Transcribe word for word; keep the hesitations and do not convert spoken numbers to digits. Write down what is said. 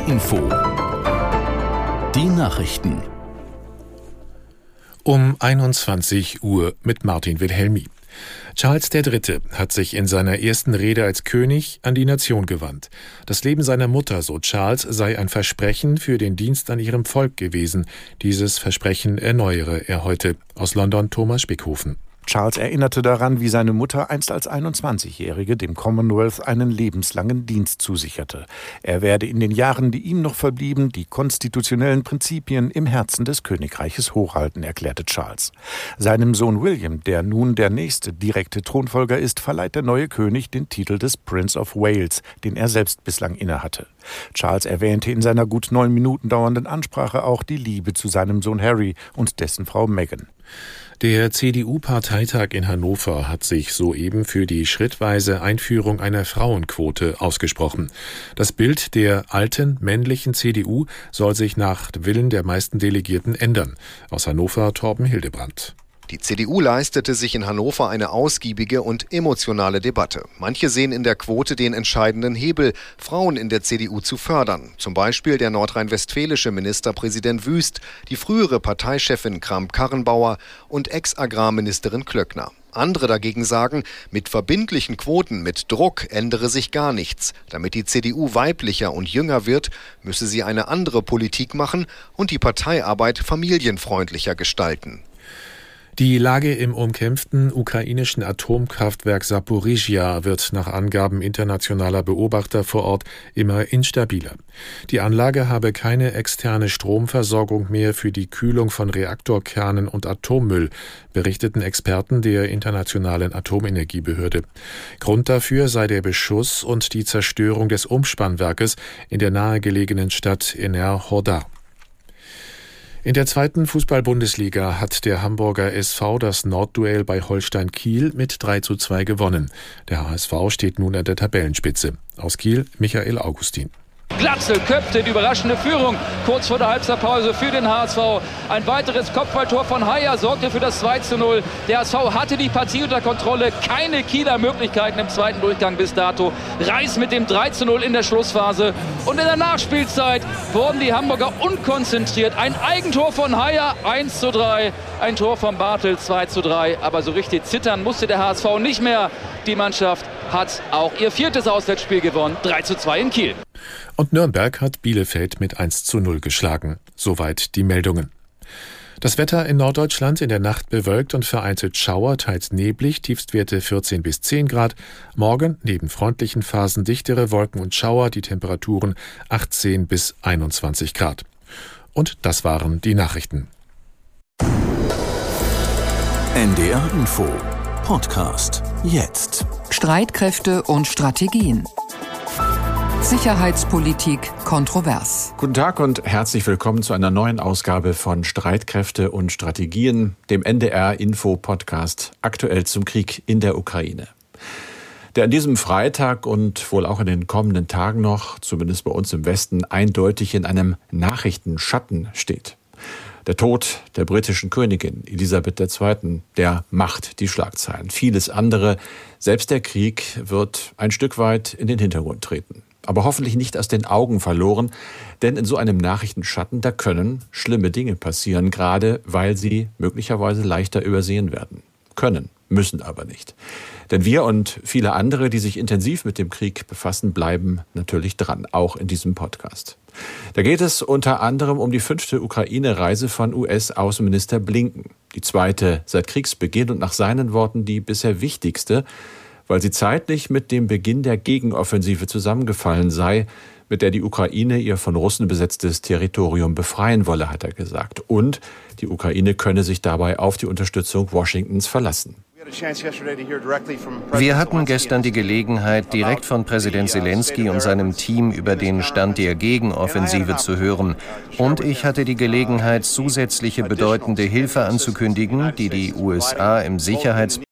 Info. Die Nachrichten. Um einundzwanzig Uhr mit Martin Wilhelmi. Charles der Dritte hat sich in seiner ersten Rede als König an die Nation gewandt. Das Leben seiner Mutter, so Charles, sei ein Versprechen für den Dienst an ihrem Volk gewesen. Dieses Versprechen erneuere er heute. Aus London Thomas Spickhofen. Charles erinnerte daran, wie seine Mutter einst als einundzwanzigjährige dem Commonwealth einen lebenslangen Dienst zusicherte. Er werde in den Jahren, die ihm noch verblieben, die konstitutionellen Prinzipien im Herzen des Königreiches hochhalten, erklärte Charles. Seinem Sohn William, der nun der nächste direkte Thronfolger ist, verleiht der neue König den Titel des Prince of Wales, den er selbst bislang innehatte. Charles erwähnte in seiner gut neun Minuten dauernden Ansprache auch die Liebe zu seinem Sohn Harry und dessen Frau Meghan. Der C D U-Parteitag in Hannover hat sich soeben für die schrittweise Einführung einer Frauenquote ausgesprochen. Das Bild der alten, männlichen C D U soll sich nach Willen der meisten Delegierten ändern. Aus Hannover Torben Hildebrandt. Die C D U leistete sich in Hannover eine ausgiebige und emotionale Debatte. Manche sehen in der Quote den entscheidenden Hebel, Frauen in der C D U zu fördern. Zum Beispiel der nordrhein-westfälische Ministerpräsident Wüst, die frühere Parteichefin Kramp-Karrenbauer und Ex-Agrarministerin Klöckner. Andere dagegen sagen, mit verbindlichen Quoten, mit Druck ändere sich gar nichts. Damit die C D U weiblicher und jünger wird, müsse sie eine andere Politik machen und die Parteiarbeit familienfreundlicher gestalten. Die Lage im umkämpften ukrainischen Atomkraftwerk Saporizhzhia wird nach Angaben internationaler Beobachter vor Ort immer instabiler. Die Anlage habe keine externe Stromversorgung mehr für die Kühlung von Reaktorkernen und Atommüll, berichteten Experten der Internationalen Atomenergiebehörde. Grund dafür sei der Beschuss und die Zerstörung des Umspannwerkes in der nahegelegenen Stadt Enerhodar. In der zweiten Fußball-Bundesliga hat der Hamburger S V das Nordduell bei Holstein Kiel mit drei zu zwei gewonnen. Der H S V steht nun an der Tabellenspitze. Aus Kiel Michael Augustin. Glatzel köpfte die überraschende Führung kurz vor der Halbzeitpause für den H S V. Ein weiteres Kopfballtor von Haier sorgte für das zwei zu null. Der H S V hatte die Partie unter Kontrolle. Keine Kieler Möglichkeiten im zweiten Durchgang bis dato. Reis mit dem drei zu null in der Schlussphase. Und in der Nachspielzeit wurden die Hamburger unkonzentriert. Ein Eigentor von Haier, eins zu drei. Ein Tor von Bartel, zwei zu drei. Aber so richtig zittern musste der H S V nicht mehr. Die Mannschaft hat auch ihr viertes Auswärtsspiel gewonnen. drei zu zwei in Kiel. Und Nürnberg hat Bielefeld mit eins zu null geschlagen. Soweit die Meldungen. Das Wetter in Norddeutschland in der Nacht bewölkt und vereinzelt Schauer, teils neblig, Tiefstwerte vierzehn bis zehn Grad. Morgen neben freundlichen Phasen dichtere Wolken und Schauer, die Temperaturen achtzehn bis einundzwanzig Grad. Und das waren die Nachrichten. N D R Info Podcast jetzt. Streitkräfte und Strategien. Sicherheitspolitik kontrovers. Guten Tag und herzlich willkommen zu einer neuen Ausgabe von Streitkräfte und Strategien, dem N D R Info Podcast aktuell zum Krieg in der Ukraine. Der an diesem Freitag und wohl auch in den kommenden Tagen noch, zumindest bei uns im Westen, eindeutig in einem Nachrichtenschatten steht. Der Tod der britischen Königin Elisabeth der Zweite, der macht die Schlagzeilen. Vieles andere, selbst der Krieg, wird ein Stück weit in den Hintergrund treten. Aber hoffentlich nicht aus den Augen verloren, denn in so einem Nachrichtenschatten, da können schlimme Dinge passieren, gerade weil sie möglicherweise leichter übersehen werden. Können, müssen aber nicht. Denn wir und viele andere, die sich intensiv mit dem Krieg befassen, bleiben natürlich dran, auch in diesem Podcast. Da geht es unter anderem um die fünfte Ukraine-Reise von U S-Außenminister Blinken. Die zweite seit Kriegsbeginn und nach seinen Worten die bisher wichtigste, weil sie zeitlich mit dem Beginn der Gegenoffensive zusammengefallen sei, mit der die Ukraine ihr von Russen besetztes Territorium befreien wolle, hat er gesagt. Und die Ukraine könne sich dabei auf die Unterstützung Washingtons verlassen. Wir hatten gestern die Gelegenheit, direkt von Präsident Zelensky und seinem Team über den Stand der Gegenoffensive zu hören. Und ich hatte die Gelegenheit, zusätzliche bedeutende Hilfe anzukündigen, die die U S A im Sicherheits-